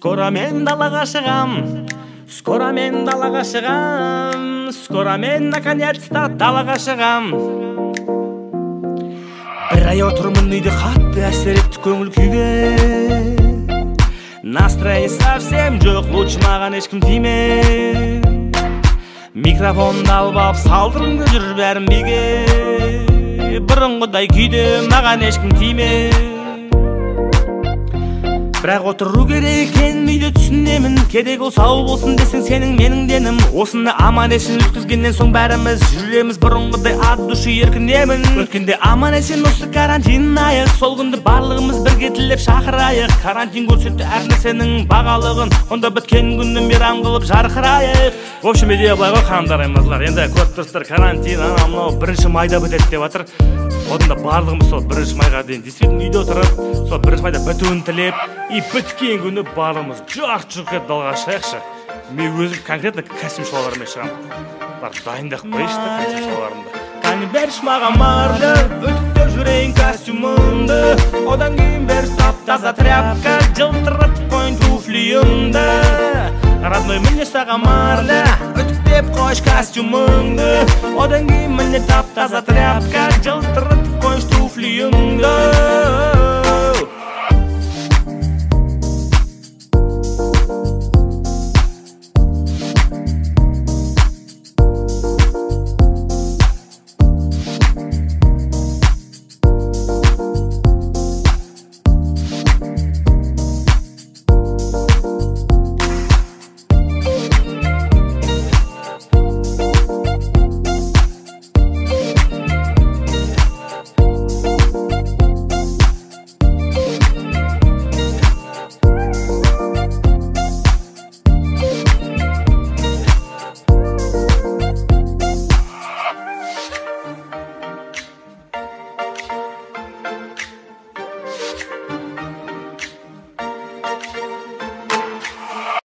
Скоро мен далаға шығам, скоро мен далаға шығам, скоро мен наконец-то далаға шығам. Бір ай отырмын үйде, қатты әсер етті көңіл күйге. Настроение совсем жоқ, лучше маған ешкім тиме. Микрофонды алып алып салдырыңды жүр бәрін биге. Бұрынғыдай күйде маған ешкім тиме. Бірақ отыру керек екен, үйде түсінемін. Керек ол сау болсын десең сенің менің денім. Осыны аман есен өткізгеннен соң бәріміз жүреміз бұрынғыдай от души еркінемін. Өткенде аман есен осы карантин айы, сол күнді барлығымыз бірге тілеп шақырайық. Карантин көрсетті әр нәрсенің бағалығын, онда біткен күнді мейрам қылып жарқырайық. В общем, идея былай ғой, қандар аймазлар. Енді көріп тұрсыздар, карантин мынау 1 майда бітеді деп жатыр. Одан барлығымыз сол 1 майға дейін действительно үйде отырып, сол 1 майда бітуін тілеп, и біткен күні барлығымыз жарқ-жұрқ етіп далаға шығайықшы. Мен өзім конкретно костюм шалбармен шығамын. Бар дайындап қойшы да костюм шалбарымды. Қане берші маған марды, үтіктеп жүрейін костюмымды. Одан кейін берші тап-таза тряпка, жылтыратып қойын туфлиымды. Родной, міне саған марды, үтіктеп қойш костюмыңды. Одан кейін міне тап-таза тряпка, жылтыратып қойш туфлиымды.